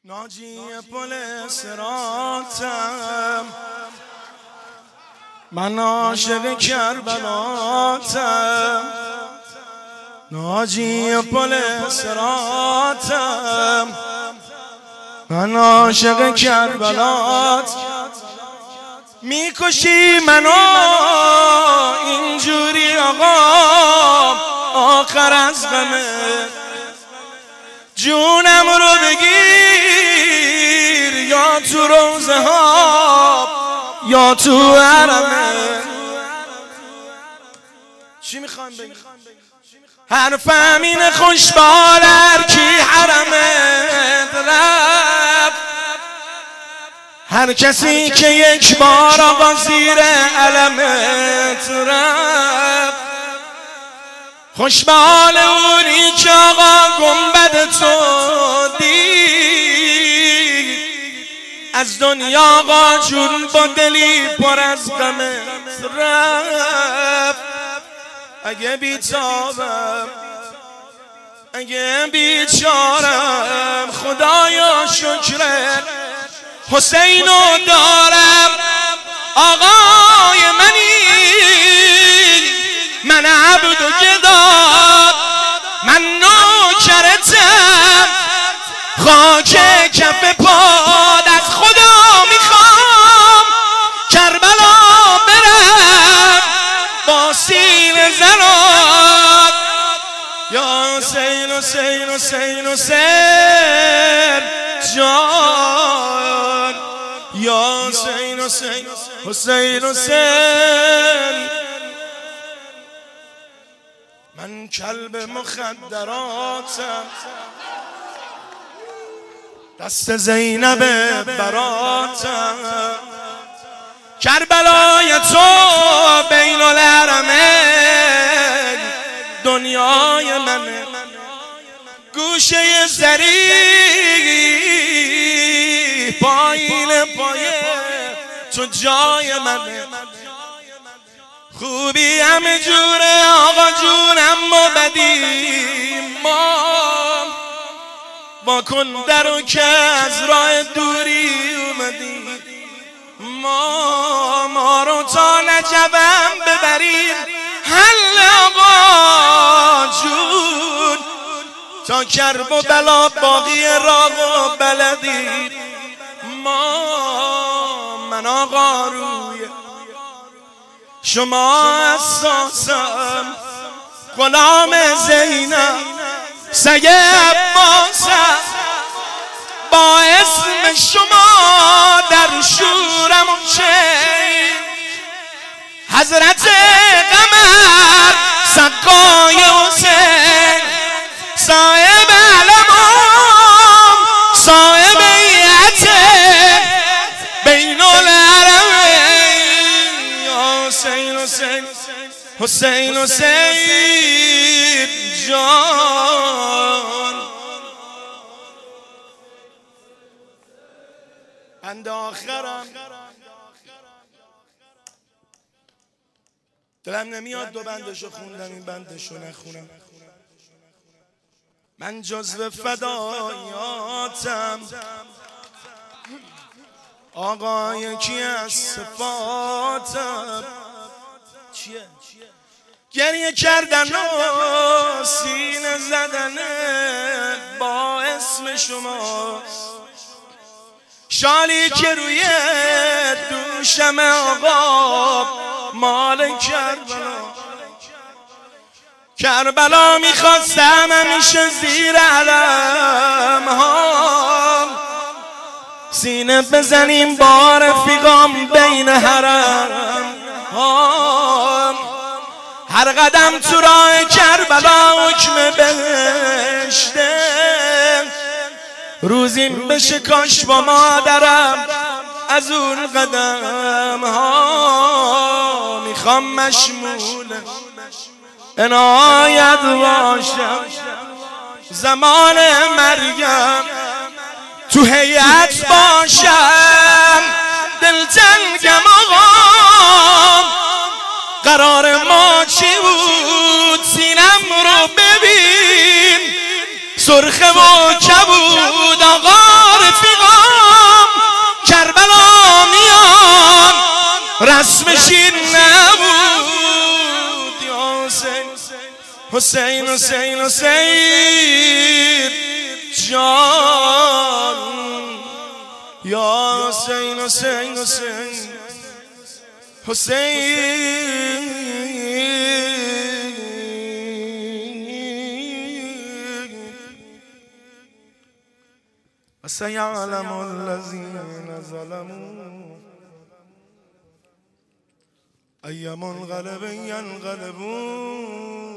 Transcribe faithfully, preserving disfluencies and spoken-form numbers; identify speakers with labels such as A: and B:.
A: ناجی پل صراطم، من عاشق کربلاتم. ناجی پل صراطم، من عاشق کربلات. میکشی منو اینجوری آقا، آخر از غمه جونم رو بگیر، یا تو روزه ها یا تو حرمه. چی میخوام بگم؟ حرفم اینه خوشبال هر کی حرمت رفت، هر کسی که یک بار آقا زیر علمت رفت. خوشبال اونی که آقا گنبد تو دید، از دنیا آقا جون با دلی پر از غمت رفت. اگه بیتابم اگه بیچارم، خدایا شکرت حسینو دارم. آقای منی، من عبد و گدا، من نوکرتم، خاک کف پاد. از خدا میخوام کربلا برم با سینه زنات. یا حسین حسین حسین حسین جان، یا حسین حسین حسین حسین. من کلب مخدراتم، دست زینب براتم. کربلای تو بین الحرمین دنیای منه، گوشه زری پایین پایه تو جای منه. خوبی همه جوره آقا جونم و بدی ما، با کن درو که از راه دوری اومدی. ما ما رو تا نجبم ببریم حل آقا جون، تا کرب و بلا باقی راه و بلدی. ما من آقا روی شما اساسم، غلام زینب سگ عباسم. با اسم شما در شورم و چین، حضرت قمر سقای حسین، صاحب علمام صاحب ایته بین الحرمین. یا حسین حسین حسین حسین جان. بند آخرم دلم نمیاد دو بندشو خوندم، این بندشو نخونم. من جزو فدایاتم، آقا یکی از صفاتم. چیه؟ گریه کردن و سینه زدن با اسم شماست، شالی که روی دوشم آقا مال کربلا. کربلا میخواستم همیشه زیر علم ها سینه بزنیم با رفیقام بین حرم ها. هر قدم تو راه کربلا حکم بهشته، روزیم بشه کاش با مادرم از اون قدم ها. میخوام مشمول عنایت باشم، زمان مرگم تو هیئت باشم. دلتنگم آقا، قرار ما چی بود؟ سینم رو ببین سرخه و کبود آقا حسین حسین حسین جان یا حسین حسین حسین حسین وسيعلم الذين ظلموا أي منقلب ينقلبون